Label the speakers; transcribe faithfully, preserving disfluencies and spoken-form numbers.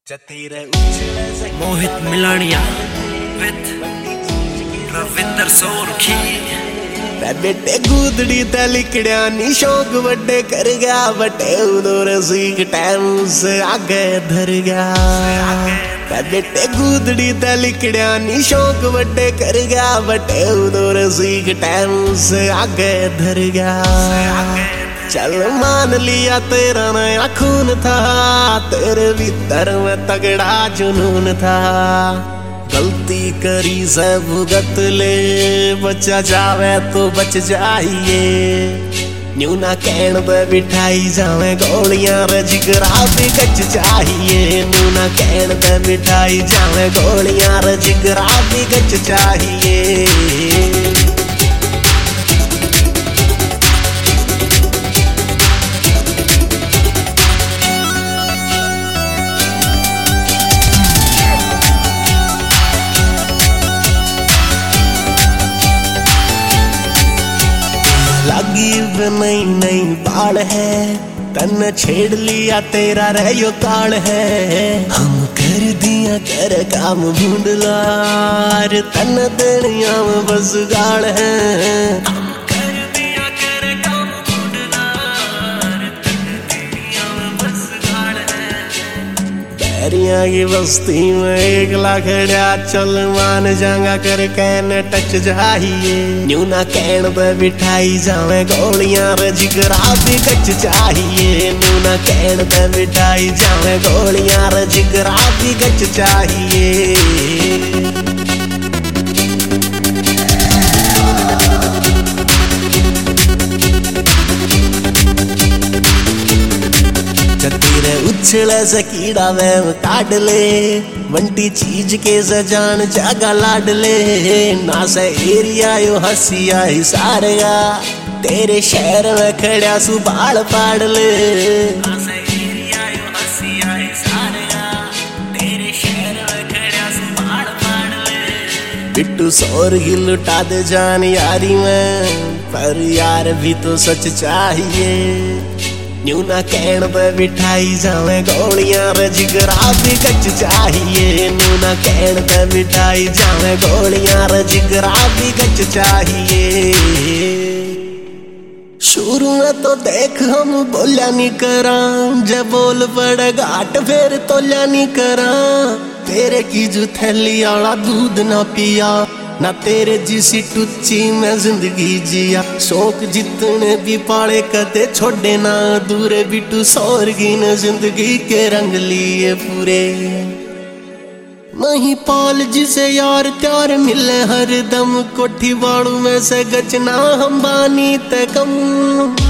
Speaker 1: मोहित Milania with Ravinder Sorkhi.
Speaker 2: बेटे गुदड़ी ते लिकड़िया नी शौक बड़े कर गया, बटे उदोर सीख टाइम से आगे धर गया। बेटे गुदड़ी ते लिकड़िया नी शौक बड़े कर गया, बटे उदोर सीख टाइम से आगे धर गया। चल मान लिया तेरा नया खून था, तेरे भीतर में तगड़ा जुनून था। गलती करी से भुगत ले, बचा जावे तो बच जाइए। न्यू ना कहन पे बिठाई जावे गोलियां रे जिगरा भी गच चाहिए। न्यू ना कहन पे बिठाई जावे गोलियां रे जिगरा भी गच चाहिए। लगी नई नई बाल है, तन छेड़ लिया तेरा रहो काल है। हम कर दिया कर काम ढूंढलार, तन दुनिया में बस गाल है। हम कर दिया कर काम ढूंढलार, तन दुनिया में बस गाल है। बैरिया की बस्ती में एक लाखड़ा, चल मान जांगा कर कहन टच जाइए। न्यू ना कहन पे बिठाई जावे गोलियां रे जिगरा भी गच चाहिए। न्यू ना कहन पे बिठाई जावे गोलियां रे जिगरा भी गच चाहिए। तेरे उछले से कीड़ा में काट ले, बंटी चीज के सजान जागा लाड ले। ना से एरिया यो हसी आई सारेगा, तेरे शहर में खड़ा सुबाल पाड़ ले। ना से एरिया यो हसी आई सारेगा, तेरे शहर में खड़ा सुबाल पाड़ ले। बिट्टू सौर ही लुटा दे जान यारी में, पर यार भी तो सच चाहिए। न्यू ना कहन पे बिठाई जावे गोलियां रे जिगरा भी गच चाहिए। न्यू ना कहन पे बिठाई जावे गोलियां रे जिगरा भी गच चाहिए। शुरू में तो देख हम बोलिया नहीं करा, जब बोल पड़ घाट फिर तोलिया नहीं करा। तेरे की जो थैली आला दूध ना पिया, ना तेरे जिसी टुच्ची में जिंदगी जिया। शौक जितने भी पाले कदे छोड़े ना दूरे, बिट्टू सौरगी ने जिंदगी के रंग लिए पूरे। नहीं पाल जिसे यार त्यार मिले हर दम, कोठी बाड़ू में से गचना हम बानी ते कम।